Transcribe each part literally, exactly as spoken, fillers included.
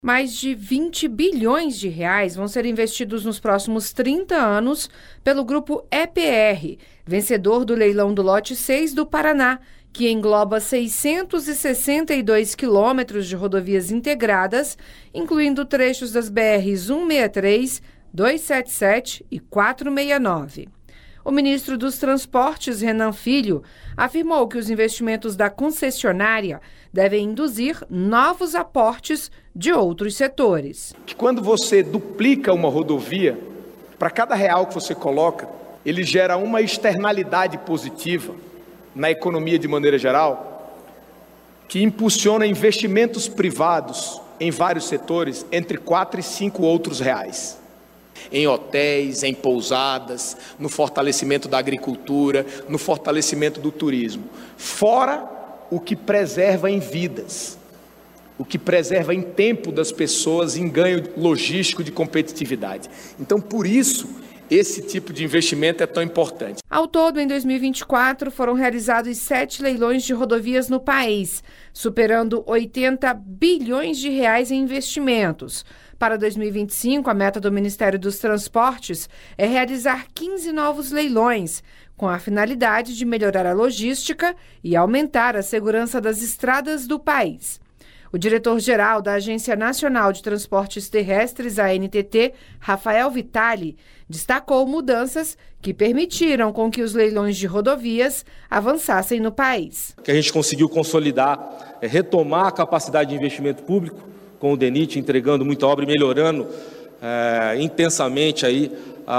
Mais de vinte bilhões de reais vão ser investidos nos próximos trinta anos pelo grupo E P R, vencedor do leilão do lote seis do Paraná, que engloba seiscentos e sessenta e dois quilômetros de rodovias integradas, incluindo trechos das B Rs cento e sessenta e três, duzentos e setenta e sete e quatrocentos e sessenta e nove. O ministro dos Transportes, Renan Filho, afirmou que os investimentos da concessionária devem induzir novos aportes de outros setores. Que quando você duplica uma rodovia, para cada real que você coloca, ele gera uma externalidade positiva na economia de maneira geral, que impulsiona investimentos privados em vários setores entre quatro e cinco outros reais. Em hotéis, em pousadas, no fortalecimento da agricultura, no fortalecimento do turismo. Fora o que preserva em vidas, o que preserva em tempo das pessoas, em ganho logístico de competitividade. Então, por isso, esse tipo de investimento é tão importante. Ao todo, em dois mil e vinte e quatro, foram realizados sete leilões de rodovias no país, superando oitenta bilhões de reais em investimentos. Para dois mil e vinte e cinco, a meta do Ministério dos Transportes é realizar quinze novos leilões, com a finalidade de melhorar a logística e aumentar a segurança das estradas do país. O diretor-geral da Agência Nacional de Transportes Terrestres, a A N T T, Rafael Vitali, destacou mudanças que permitiram com que os leilões de rodovias avançassem no país. Que a gente conseguiu consolidar, é, retomar a capacidade de investimento público, com o DENIT entregando muita obra e melhorando é, intensamente aí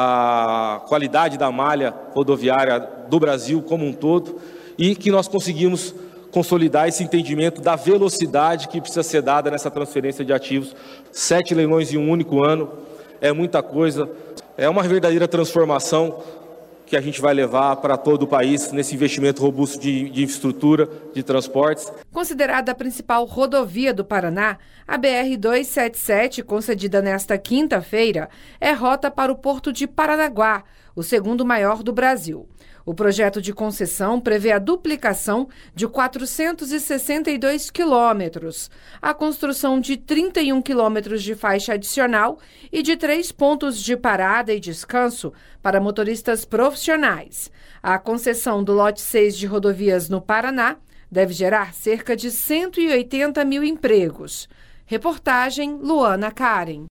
a qualidade da malha rodoviária do Brasil como um todo, e que nós conseguimos consolidar esse entendimento da velocidade que precisa ser dada nessa transferência de ativos. Sete leilões em um único ano é muita coisa, é uma verdadeira transformação que a gente vai levar para todo o país nesse investimento robusto de, de infraestrutura, de transportes. Considerada a principal rodovia do Paraná, a B R duzentos e setenta e sete, concedida nesta quinta-feira, é rota para o Porto de Paranaguá, o segundo maior do Brasil. O projeto de concessão prevê a duplicação de quatrocentos e sessenta e dois quilômetros, a construção de trinta e um quilômetros de faixa adicional e de três pontos de parada e descanso para motoristas profissionais. A concessão do lote seis de rodovias no Paraná deve gerar cerca de cento e oitenta mil empregos. Reportagem Luana Karen.